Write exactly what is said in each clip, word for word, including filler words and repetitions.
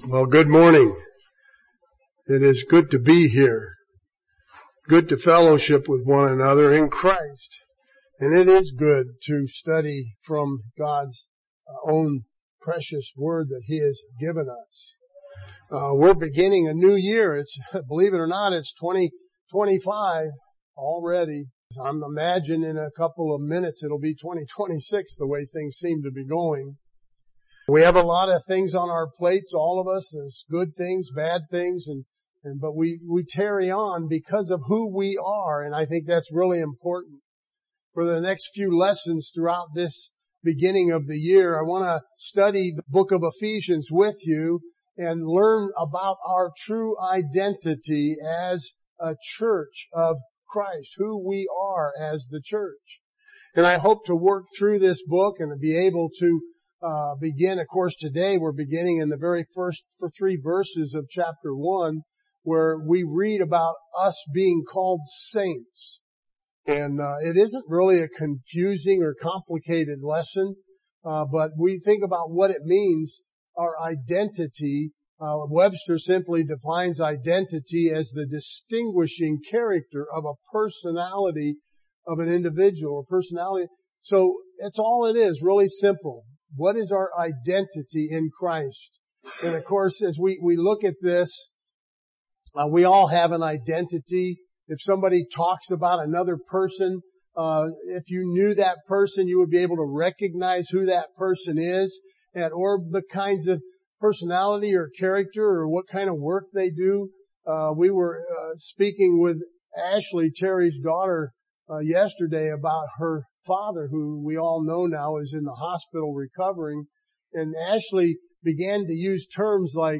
Well, good morning. It is good to be here. Good to fellowship with one another in Christ. And it is good to study from God's own precious word that He has given us. Uh, we're beginning a new year. It's, believe it or not, it's twenty twenty-five already. I'm imagining in a couple of minutes it'll be twenty twenty-six the way things seem to be going. We have a lot of things on our plates, all of us. There's good things, bad things, and, and, but we, we tarry on because of who we are. And I think that's really important. For the next few lessons throughout this beginning of the year, I want to study the book of Ephesians with you and learn about our true identity as a church of Christ, who we are as the church. And I hope to work through this book and be able to Uh, begin, of course, today we're beginning in the very first for three verses of chapter one, where we read about us being called saints. And uh, it isn't really a confusing or complicated lesson, uh, but we think about what it means, our identity. Uh, Webster simply defines identity as the distinguishing character of a personality of an individual, or personality. So that's all it is, really simple. What is our identity in Christ? And of course, as we, we look at this, uh, we all have an identity. If somebody talks about another person, uh, if you knew that person, you would be able to recognize who that person is, and or the kinds of personality or character or what kind of work they do. Uh, we were uh, speaking with Ashley, Terry's daughter, uh, yesterday about her father, who we all know now is in the hospital recovering. And Ashley began to use terms like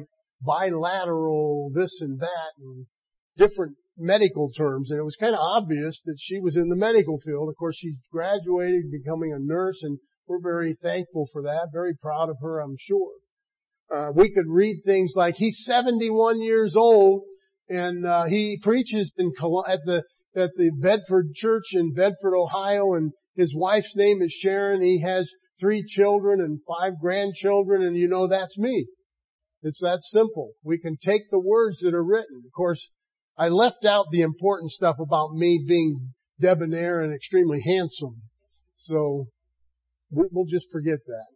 bilateral, this and that, and different medical terms. And it was kind of obvious that she was in the medical field. Of course, she's graduated, becoming a nurse, and we're very thankful for that. Very proud of her, I'm sure. Uh, we could read things like, he's seventy-one years old, and uh, he preaches in Col- at the at the Bedford Church in Bedford, Ohio, and his wife's name is Sharon. He has three children and five grandchildren, and you know that's me. It's that simple. We can take the words that are written. Of course, I left out the important stuff about me being debonair and extremely handsome. So we'll just forget that.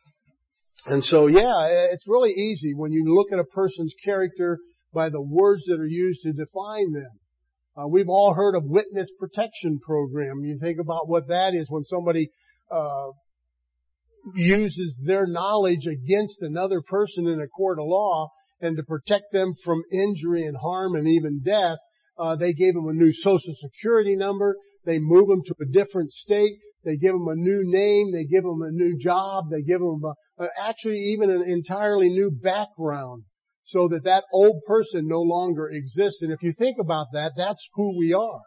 And so, yeah, it's really easy when you look at a person's character by the words that are used to define them. Uh, we've all heard of witness protection program. You think about what that is when somebody uh uses their knowledge against another person in a court of law, and to protect them from injury and harm and even death, uh they gave them a new social security number. They move them to a different state. They give them a new name. They give them a new job. They give them a, uh, actually even an entirely new background, so that that old person no longer exists. And if you think about that, that's who we are.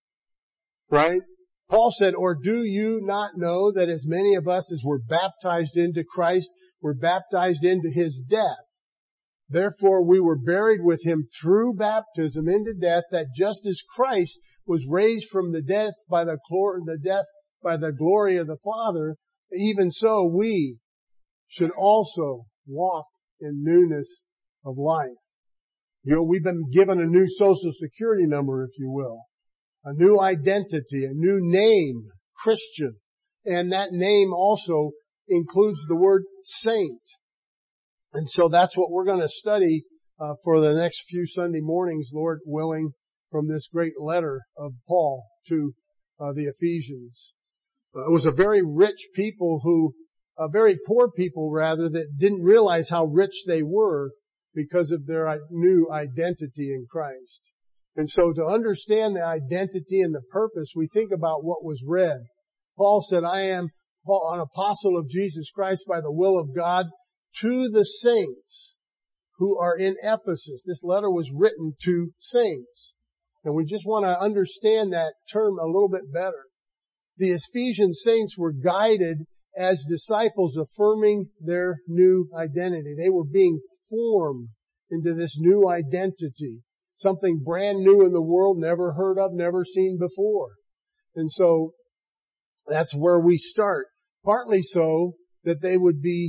Right? Paul said, or do you not know that as many of us as were baptized into Christ were baptized into His death? Therefore we were buried with Him through baptism into death, that just as Christ was raised from the death by the glory, the death by the glory of the Father, even so we should also walk in newness of life. You know, we've been given a new social security number, if you will, a new identity, a new name, Christian. And that name also includes the word saint. And so that's what we're going to study uh, for the next few Sunday mornings, Lord willing, from this great letter of Paul to uh, the Ephesians. Uh, it was a very rich people who, uh, very poor people rather, that didn't realize how rich they were because of their new identity in Christ. And so to understand the identity and the purpose, we think about what was read. Paul said, I am Paul, an apostle of Jesus Christ by the will of God, to the saints who are in Ephesus. This letter was written to saints. And we just want to understand that term a little bit better. The Ephesian saints were guided as disciples, affirming their new identity. They were being formed into this new identity, something brand new in the world, never heard of, never seen before. And so that's where we start. Partly so that they would be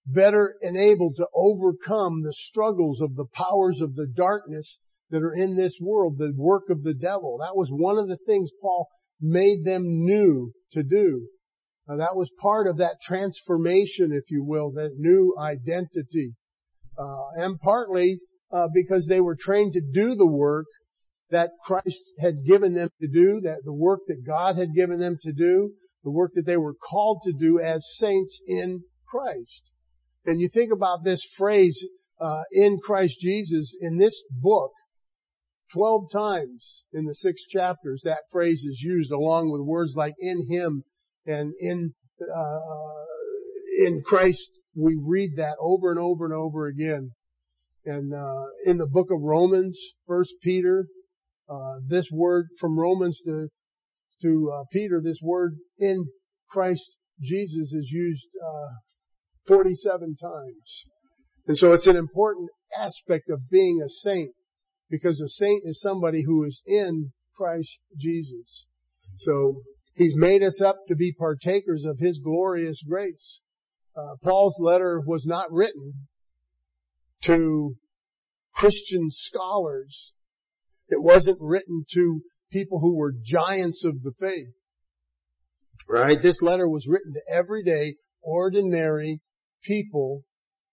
better enabled to overcome the struggles of the powers of the darkness that are in this world, the work of the devil. That was one of the things Paul made them new to do. Uh, that was part of that transformation, if you will, that new identity. Uh, and partly uh, because they were trained to do the work that Christ had given them to do, that the work that God had given them to do, the work that they were called to do as saints in Christ. And you think about this phrase, uh, in Christ Jesus, in this book, twelve times in the six chapters, that phrase is used along with words like in Him and in, uh, in Christ. We read that over and over and over again. And, uh, in the book of Romans, First Peter, uh, this word from Romans to, to, uh, Peter, this word in Christ Jesus is used, uh, forty-seven times. And so it's an important aspect of being a saint, because a saint is somebody who is in Christ Jesus. So He's made us up to be partakers of His glorious grace. Uh, Paul's letter was not written to Christian scholars. It wasn't written to people who were giants of the faith. Right? This letter was written to everyday, ordinary people,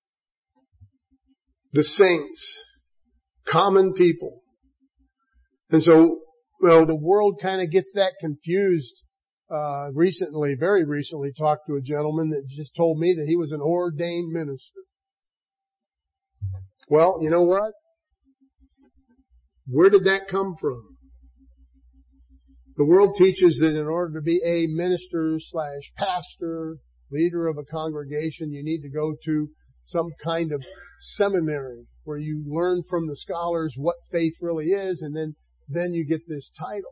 the saints, common people. And so, well, the world kind of gets that confused. Uh, recently, very recently talked to a gentleman that just told me that he was an ordained minister. Well, you know what? Where did that come from? The world teaches that in order to be a minister slash pastor, leader of a congregation, you need to go to some kind of seminary where you learn from the scholars what faith really is, and then, then you get this title.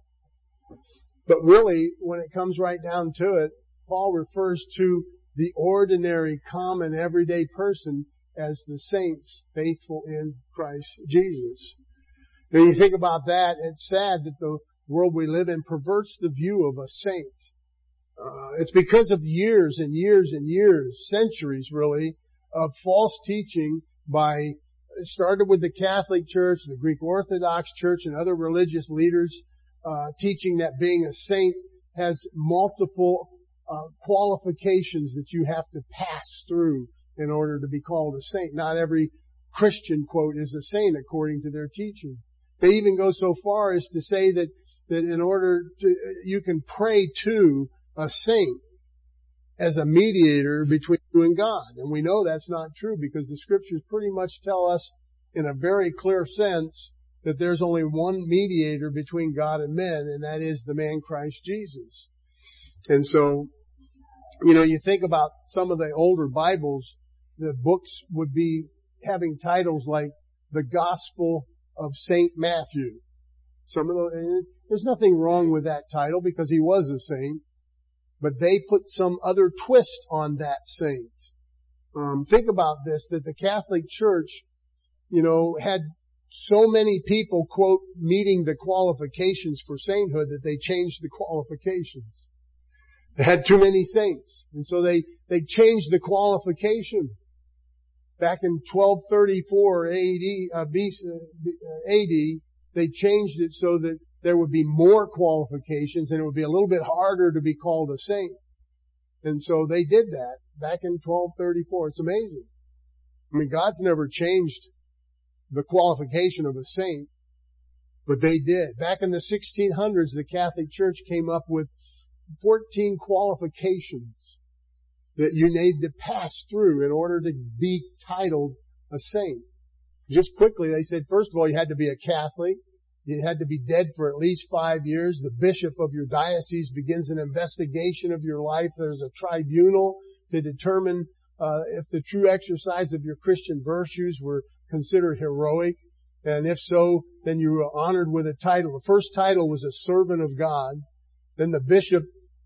But really, when it comes right down to it, Paul refers to the ordinary, common, everyday person as the saints faithful in Christ Jesus. When you think about that, it's sad that the world we live in perverts the view of a saint. Uh, it's because of years and years and years, centuries really, of false teaching by, it started with the Catholic Church, the Greek Orthodox Church, and other religious leaders, uh, teaching that being a saint has multiple, uh, qualifications that you have to pass through in order to be called a saint. Not every Christian, quote, is a saint according to their teaching. They even go so far as to say that, that in order to, you can pray to a saint as a mediator between you and God. And we know that's not true because the scriptures pretty much tell us in a very clear sense that there's only one mediator between God and men, and that is the man Christ Jesus. And so, you know, you think about some of the older Bibles, the books would be having titles like the Gospel of Saint Matthew. Some of the, there's nothing wrong with that title because he was a saint, but they put some other twist on that saint. Um, think about this, that the Catholic Church, you know, had so many people, quote, meeting the qualifications for sainthood that they changed the qualifications. They had too many saints. And so they, they changed the qualification. Back in twelve thirty-four A D, uh, B C, uh, A D, they changed it so that there would be more qualifications and it would be a little bit harder to be called a saint. And so they did that back in twelve thirty-four. It's amazing. I mean, God's never changed the qualification of a saint, but they did. Back in the sixteen hundreds, the Catholic Church came up with fourteen qualifications that you need to pass through in order to be titled a saint. Just quickly, they said, first of all, you had to be a Catholic. You had to be dead for at least five years. The bishop of your diocese begins an investigation of your life. There's a tribunal to determine uh, if the true exercise of your Christian virtues were considered heroic. And if so, then you were honored with a title. The first title was a servant of God. Then the bishop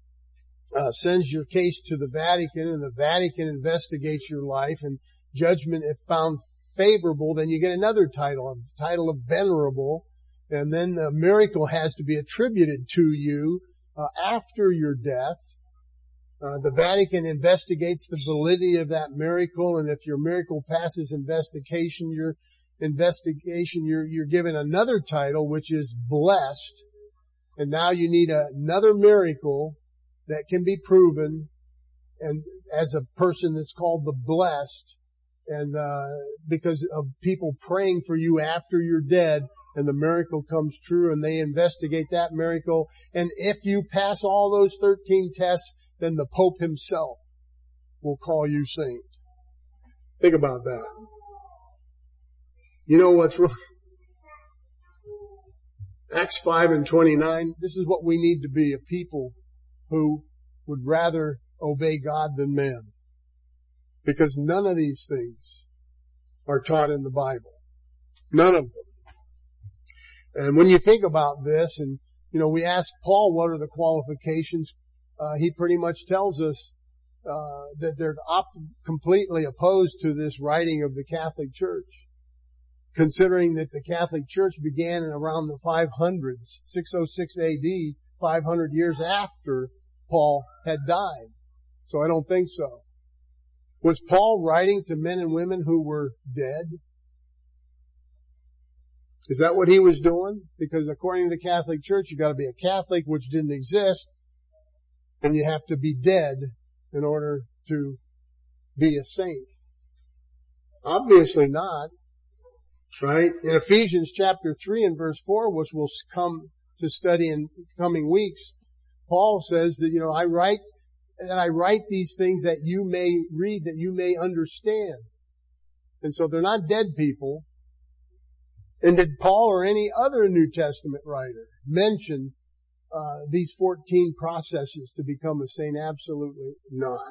uh, sends your case to the Vatican, and the Vatican investigates your life, and judgment, if found favorable, then you get another title, a title of venerable. And then the miracle has to be attributed to you uh, after your death. Uh, the Vatican investigates the validity of that miracle, and if your miracle passes investigation, your investigation, you're, you're given another title, which is blessed. And now you need a, another miracle that can be proven, and as a person that's called the blessed, and uh because of people praying for you after you're dead, and the miracle comes true, and they investigate that miracle. And if you pass all those thirteen tests, then the Pope himself will call you saint. Think about that. You know what's wrong? Acts five and twenty-nine, this is what we need to be, a people who would rather obey God than man. Because none of these things are taught in the Bible. None of them. And when you think about this, and, you know, we ask Paul what are the qualifications, uh, he pretty much tells us, uh, that they're op- completely opposed to this writing of the Catholic Church. Considering that the Catholic Church began in around the five hundreds, six oh six A D, five hundred years after Paul had died. So I don't think so. Was Paul writing to men and women who were dead? Is that what he was doing? Because according to the Catholic Church, you got to be a Catholic, which didn't exist, and you have to be dead in order to be a saint. Obviously not. Right? In Ephesians chapter three and verse four, which we'll come to study in coming weeks, Paul says that, you know, I write, that I write these things that you may read, that you may understand. And so they're not dead people. And did Paul or any other New Testament writer mention uh, these fourteen processes to become a saint? Absolutely not.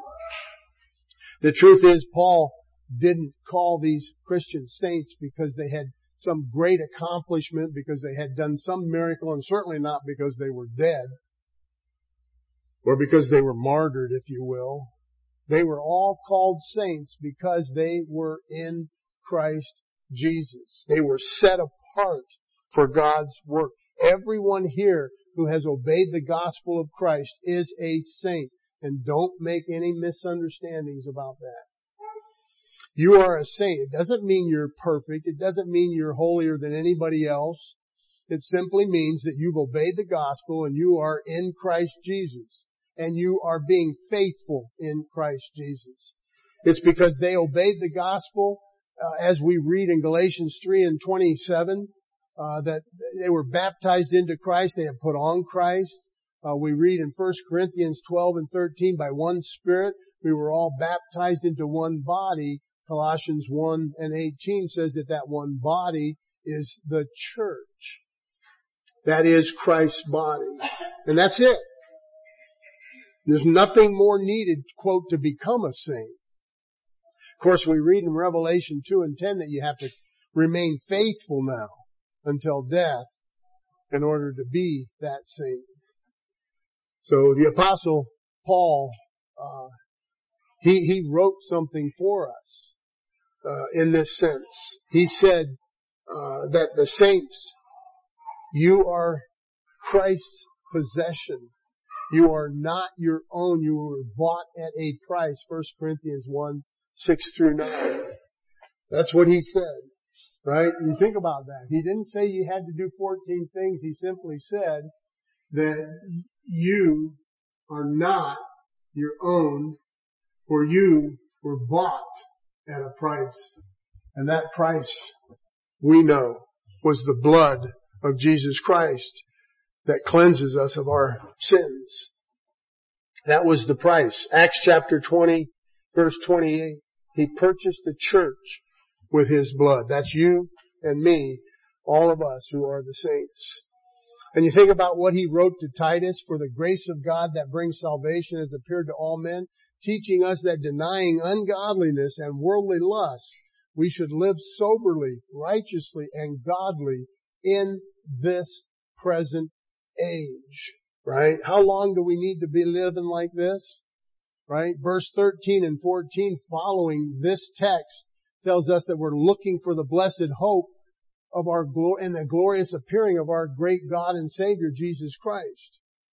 The truth is, Paul didn't call these Christian saints because they had some great accomplishment, because they had done some miracle, and certainly not because they were dead, or because they were martyred, if you will. They were all called saints because they were in Christ Jesus. They were set apart for God's work. Everyone here who has obeyed the gospel of Christ is a saint, and don't make any misunderstandings about that. You are a saint. It doesn't mean you're perfect. It doesn't mean you're holier than anybody else. It simply means that you've obeyed the gospel and you are in Christ Jesus. And you are being faithful in Christ Jesus. It's because they obeyed the gospel, uh, as we read in Galatians three and twenty-seven, uh, that they were baptized into Christ. They have put on Christ. Uh, we read in First Corinthians twelve and thirteen, by one Spirit, we were all baptized into one body. Colossians one and eighteen says that that one body is the church. That is Christ's body. And that's it. There's nothing more needed, quote, to become a saint. Of course, we read in Revelation two and ten that you have to remain faithful now until death in order to be that saint. So the Apostle Paul, uh, he, he wrote something for us. Uh, in this sense, he said uh, that the saints, you are Christ's possession. You are not your own. You were bought at a price. First Corinthians one, six through nine. That's what he said, right? You think about that. He didn't say you had to do fourteen things. He simply said that you are not your own, for you were bought at a price. And that price, we know, was the blood of Jesus Christ that cleanses us of our sins. That was the price. Acts chapter twenty, verse twenty-eight. He purchased the church with his blood. That's you and me, all of us who are the saints. And you think about what he wrote to Titus, for the grace of God that brings salvation has appeared to all men, teaching us that denying ungodliness and worldly lust, we should live soberly, righteously, and godly in this present age. Right? How long do we need to be living like this? Right? Verse thirteen and fourteen following this text tells us that we're looking for the blessed hope of our glory and the glorious appearing of our great God and Savior, Jesus Christ.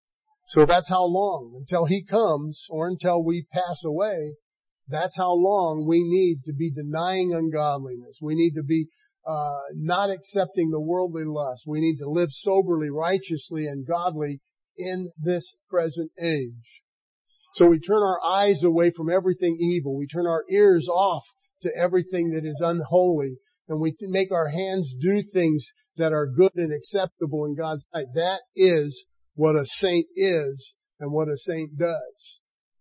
So that's how long, until He comes or until we pass away, that's how long we need to be denying ungodliness. We need to be uh not accepting the worldly lust. We need to live soberly, righteously, and godly in this present age. So we turn our eyes away from everything evil. We turn our ears off to everything that is unholy. And we make our hands do things that are good and acceptable in God's sight. That is what a saint is and what a saint does.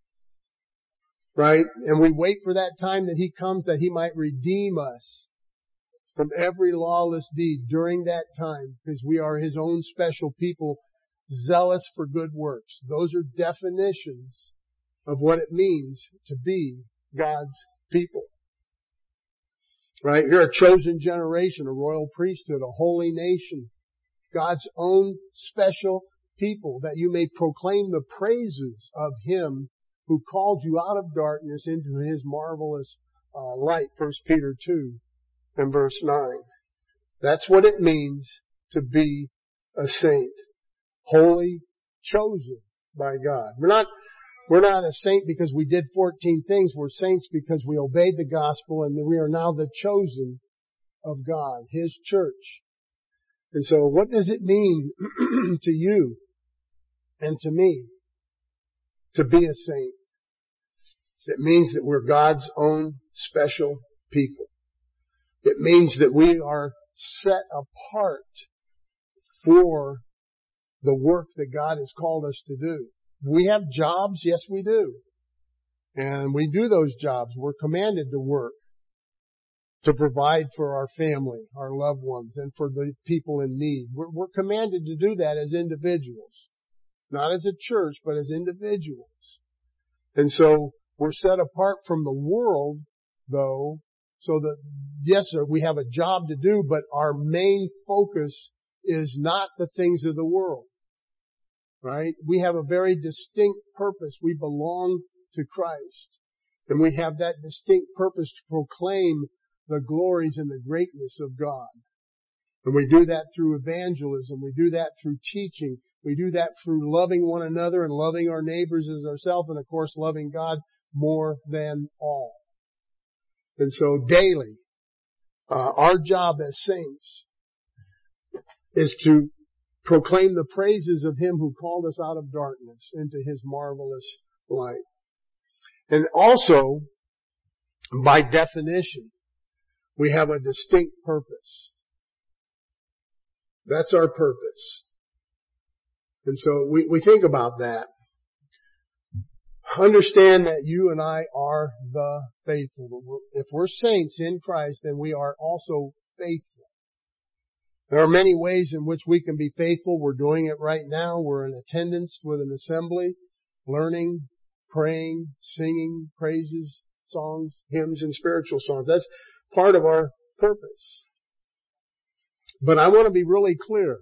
Right? And we wait for that time that He comes, that He might redeem us from every lawless deed during that time, because we are His own special people, zealous for good works. Those are definitions of what it means to be God's people. Right? You're a chosen generation, a royal priesthood, a holy nation, God's own special people, that you may proclaim the praises of Him who called you out of darkness into His marvelous uh, light. First Peter two and verse nine. That's what it means to be a saint. Holy, chosen by God. We're not, we're not a saint because we did fourteen things. We're saints because we obeyed the gospel and we are now the chosen of God, His church. And so what does it mean to you and to me to be a saint? It means that we're God's own special people. It means that we are set apart for the work that God has called us to do. We have jobs, yes we do. And we do those jobs. We're commanded to work, to provide for our family, our loved ones, and for the people in need. We're, we're commanded to do that as individuals. Not as a church, but as individuals. And so we're set apart from the world, though, so that, yes sir, we have a job to do, but our main focus is not the things of the world. Right? We have a very distinct purpose. We belong to Christ. And we have that distinct purpose to proclaim the glories and the greatness of God. And we do that through evangelism. We do that through teaching. We do that through loving one another and loving our neighbors as ourselves, and of course loving God more than all. And so daily, uh, our job as saints is to proclaim the praises of Him who called us out of darkness into His marvelous light. And also, by definition, we have a distinct purpose. That's our purpose. And so we, we think about that. Understand that you and I are the faithful. If we're saints in Christ, then we are also faithful. There are many ways in which we can be faithful. We're doing it right now. We're in attendance with an assembly, learning, praying, singing praises, songs, hymns, and spiritual songs. That's part of our purpose. But I want to be really clear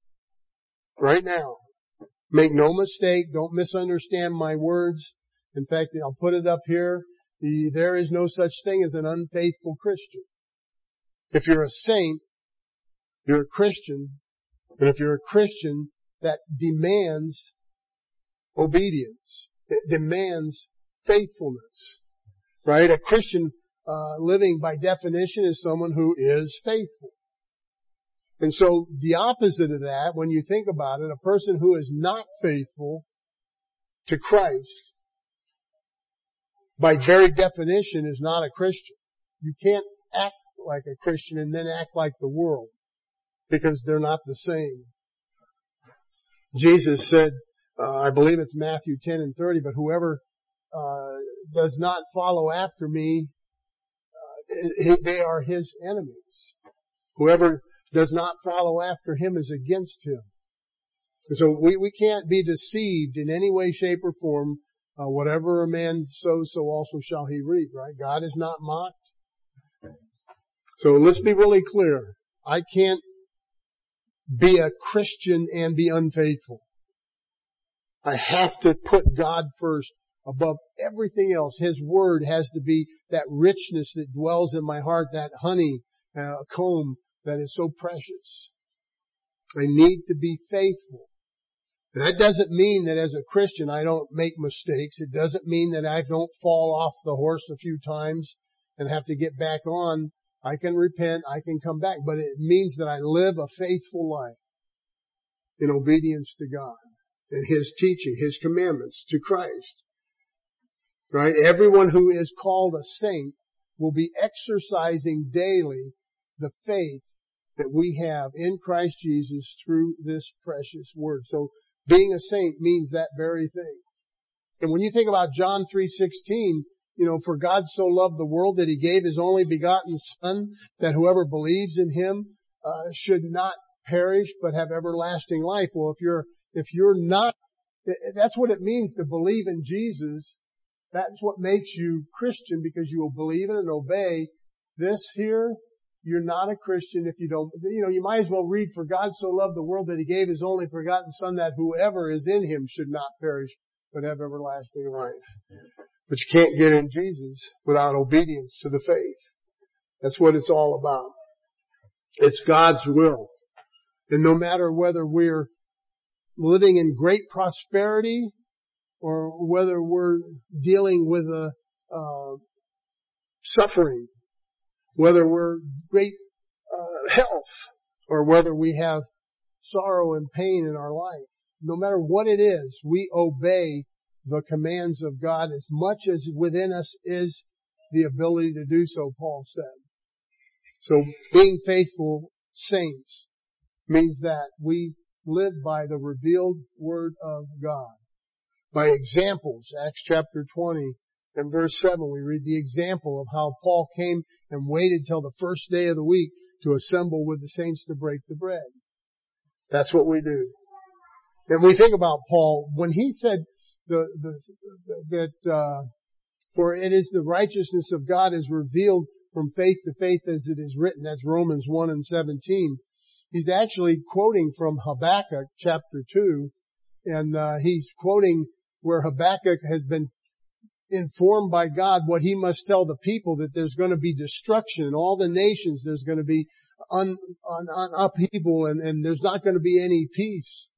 right now. Make no mistake. Don't misunderstand my words. In fact, I'll put it up here. There is no such thing as an unfaithful Christian. If you're a saint, you're a Christian. And if you're a Christian, that demands obedience. It demands faithfulness. Right? A Christian uh, living by definition is someone who is faithful. And so the opposite of that, when you think about it, a person who is not faithful to Christ, by very definition, is not a Christian. You can't act like a Christian and then act like the world, because they're not the same. Jesus said, uh, I believe it's Matthew ten and thirty, but whoever uh, does not follow after me, uh, they are His enemies. Whoever does not follow after Him is against Him. And so we, we can't be deceived in any way, shape, or form. Uh, whatever a man sows, so also shall he reap, right? God is not mocked. So let's be really clear. I can't be a Christian and be unfaithful. I have to put God first above everything else. His word has to be that richness that dwells in my heart, that honey, uh, comb that is so precious. I need to be faithful. That doesn't mean that as a Christian I don't make mistakes. It doesn't mean that I don't fall off the horse a few times and have to get back on. I can repent, I can come back, but it means that I live a faithful life in obedience to God and His teaching, His commandments to Christ. Right? Everyone who is called a saint will be exercising daily the faith that we have in Christ Jesus through this precious word. So being a saint means that very thing. And when you think about John three sixteen, you know, for God so loved the world that He gave His only begotten Son, that whoever believes in Him uh, should not perish but have everlasting life. Well, if you're if you're not, that's what it means to believe in Jesus. That's what makes you Christian, because you will believe it and obey. This here, you're not a Christian if you don't, you know, you might as well read, for God so loved the world that He gave His only begotten Son, that whoever is in Him should not perish but have everlasting life. But you can't get in Jesus without obedience to the faith. That's what it's all about. It's God's will. And no matter whether we're living in great prosperity or whether we're dealing with a uh, suffering, whether we're great uh, health, or whether we have sorrow and pain in our life, no matter what it is, we obey the commands of God as much as within us is the ability to do so, Paul said. So being faithful saints means that we live by the revealed word of God. By examples, Acts chapter twenty and verse seven, we read the example of how Paul came and waited till the first day of the week to assemble with the saints to break the bread. That's what we do. And we think about Paul, when he said the, the, the that, uh, for it is the righteousness of God is revealed from faith to faith as it is written. That's Romans one and seventeen. He's actually quoting from Habakkuk chapter two, and uh, he's quoting where Habakkuk has been informed by God what he must tell the people, that there's going to be destruction in all the nations. There's going to be un, un, un upheaval, and, and there's not going to be any peace.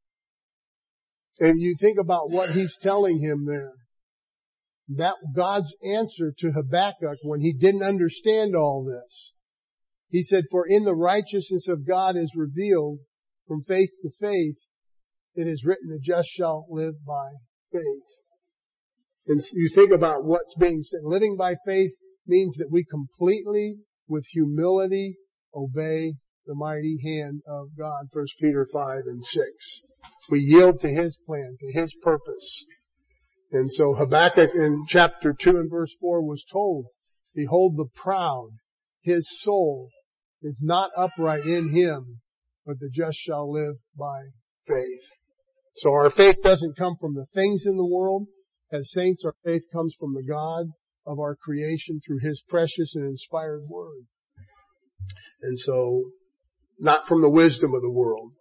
And you think about what he's telling him there. That God's answer to Habakkuk when he didn't understand all this. He said, for in the righteousness of God is revealed from faith to faith. It is written, the just shall live by faith. And you think about what's being said. Living by faith means that we completely, with humility, obey the mighty hand of God. First Peter five and six. We yield to His plan, to His purpose. And so Habakkuk in chapter two and verse four was told, behold the proud, his soul is not upright in him, but the just shall live by faith. So our faith doesn't come from the things in the world. As saints, our faith comes from the God of our creation through His precious and inspired word. And so, not from the wisdom of the world.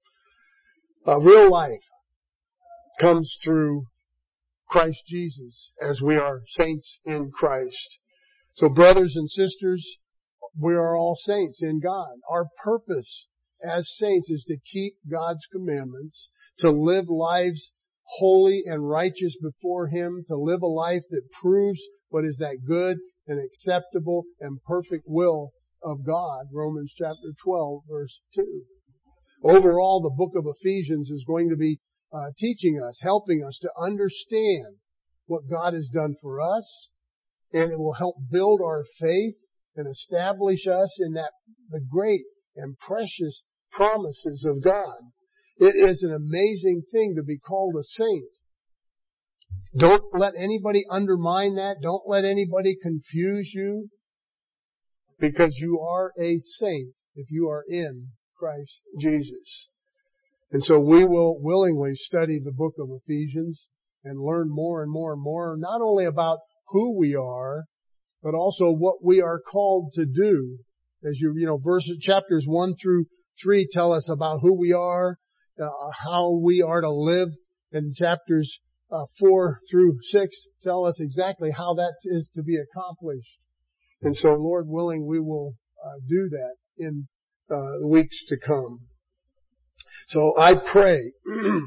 Uh, real life comes through Christ Jesus as we are saints in Christ. So brothers and sisters, we are all saints in God. Our purpose as saints is to keep God's commandments, to live lives holy and righteous before Him, to live a life that proves what is that good and acceptable and perfect will of God. Romans chapter twelve verse two. Overall, the book of Ephesians is going to be uh, teaching us, helping us to understand what God has done for us, and it will help build our faith and establish us in that the great and precious promises of God. It is an amazing thing to be called a saint. Don't let anybody undermine that. Don't let anybody confuse you, because you are a saint if you are in Christ Jesus. And so we will willingly study the book of Ephesians and learn more and more and more, not only about who we are, but also what we are called to do. As you, you know, verses, chapters one through three tell us about who we are, uh, how we are to live, and chapters uh, four through six tell us exactly how that is to be accomplished. And so, Lord willing, we will uh, do that in uh, the weeks to come. So I pray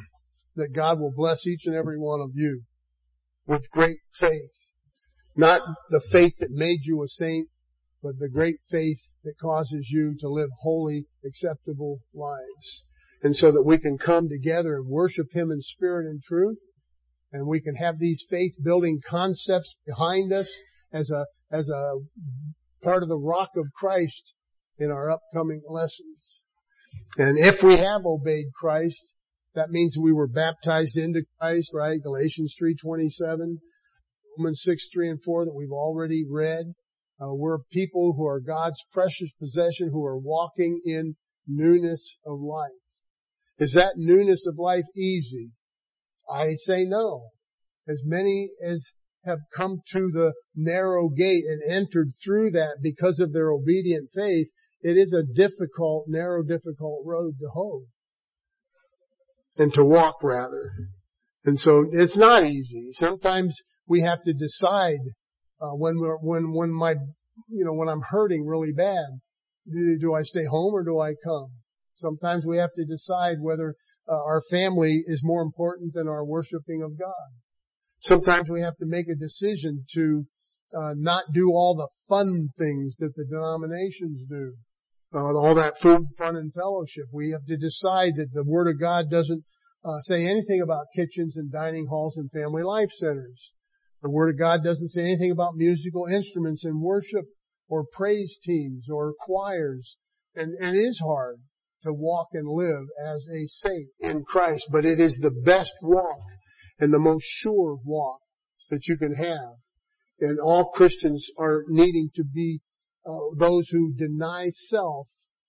that God will bless each and every one of you with great faith. Not the faith that made you a saint, but the great faith that causes you to live holy, acceptable lives. And so that we can come together and worship Him in spirit and truth, and we can have these faith-building concepts behind us as a, as a part of the rock of Christ in our upcoming lessons. And if we have obeyed Christ, that means we were baptized into Christ, right? Galatians three twenty-seven, Romans six, three and four that we've already read. Uh, we're people who are God's precious possession, who are walking in newness of life. Is that newness of life easy? I say no. As many as have come to the narrow gate and entered through that because of their obedient faith, it is a difficult, narrow, difficult road to hoe. And to walk rather. And so it's not easy. Sometimes we have to decide, uh, when we're, when, when my, you know, when I'm hurting really bad, do, do I stay home or do I come? Sometimes we have to decide whether uh, our family is more important than our worshiping of God. Sometimes we have to make a decision to uh, not do all the fun things that the denominations do. Uh, all that food, fun, and fellowship. We have to decide that the Word of God doesn't uh, say anything about kitchens and dining halls and family life centers. The Word of God doesn't say anything about musical instruments in worship or praise teams or choirs. And, and it is hard to walk and live as a saint in Christ, but it is the best walk and the most sure walk that you can have. And all Christians are needing to be uh, those who deny self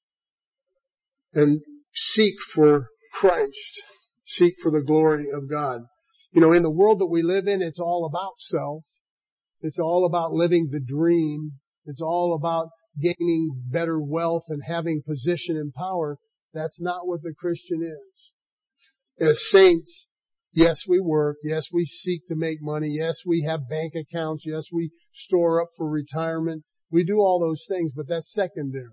and seek for Christ, seek for the glory of God. You know, in the world that we live in, it's all about self. It's all about living the dream. It's all about gaining better wealth and having position and power. That's not what the Christian is. As saints, yes, we work. Yes, we seek to make money. Yes, we have bank accounts. Yes, we store up for retirement. We do all those things, but that's secondary.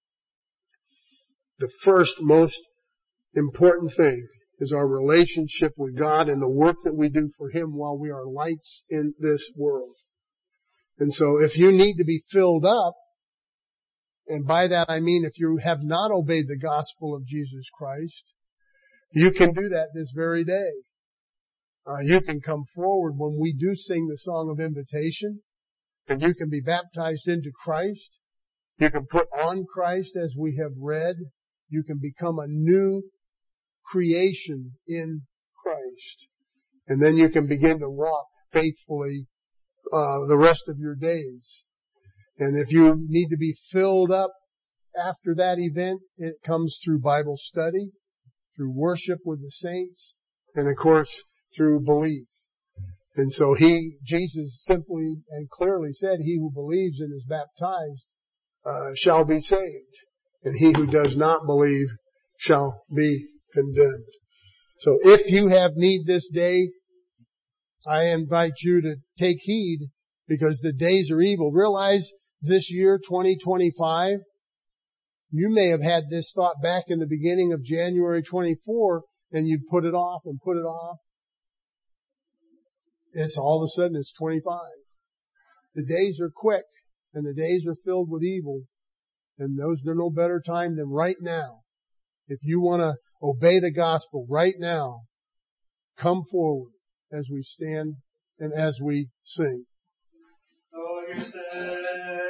The first most important thing is our relationship with God and the work that we do for Him while we are lights in this world. And so if you need to be filled up, and by that I mean if you have not obeyed the gospel of Jesus Christ, you can do that this very day. Uh, you can come forward when we do sing the song of invitation, and you can be baptized into Christ. You can put on Christ as we have read. You can become a new creation in Christ. And then you can begin to walk faithfully uh, the rest of your days. And if you need to be filled up after that event, it comes through Bible study, through worship with the saints, and of course, through belief. And so he, Jesus simply and clearly said, he who believes and is baptized uh, shall be saved, and he who does not believe shall be condemned. So if you have need this day, I invite you to take heed, because the days are evil. Realize this year, twenty twenty-five, you may have had this thought back in the beginning of January twenty-four, and you put it off and put it off. It's all of a sudden it's twenty-five. The days are quick, and the days are filled with evil, and those are no better time than right now. If you want to obey the gospel right now, come forward as we stand and as we sing. Oh, you said